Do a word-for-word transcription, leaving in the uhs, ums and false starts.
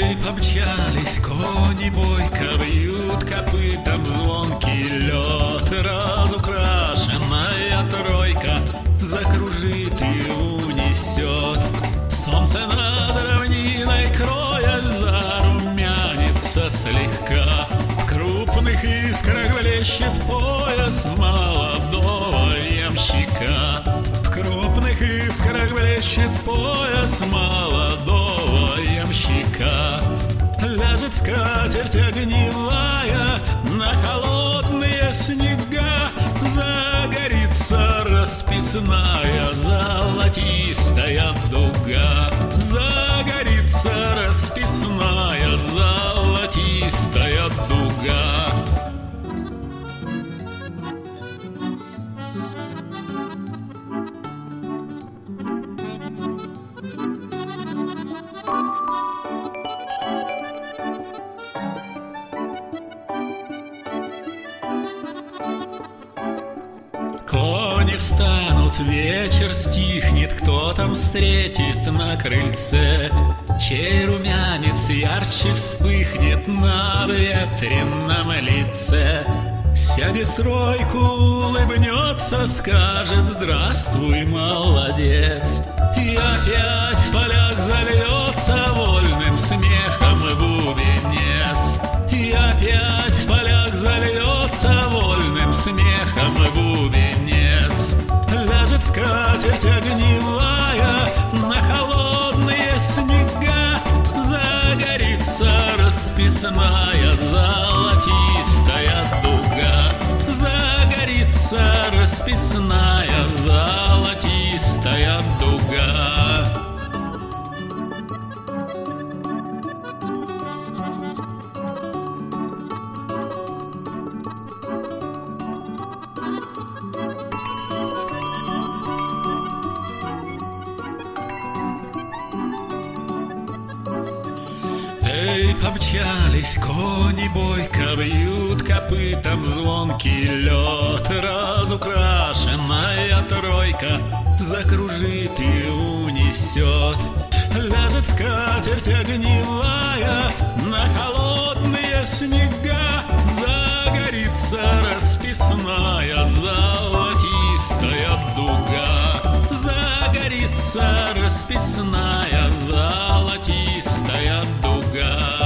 Эй, помчались кони бойко, бьют копытом звонкий лед. Разукрашенная тройка закружит и унесет. Солнце над равниной, кроясь, зарумянится слегка. В крупных искрах блещет пояс молодого ямщика. В крупных искрах блещет пояс молодого ямщика. Ляжет скатерть огневая на холодные снега. Загорится расписная золотистая дуга. Загорится расписная золотистая дуга. Кони встанут, вечер стихнет, кто там встретит на крыльце? Чей румянец ярче вспыхнет на ветреном лице? Сядет в тройку, улыбнется, скажет: здравствуй, молодец. И опять в полях зальется вольным смехом бубенец. И опять в полях зальется вольным смехом бубенец. Ляжет скатерть огневая на холодные снега. Загорится расписная золотистая дуга. Загорится расписная золотистая дуга. Эй, помчались кони бойко, бьют копытом звонкий лед. Разукрашенная тройка закружит и унесет. Ляжет скатерть огневая на холодные снега. Загорится расписная золотистая дуга. Загорится расписная золотистая дуга.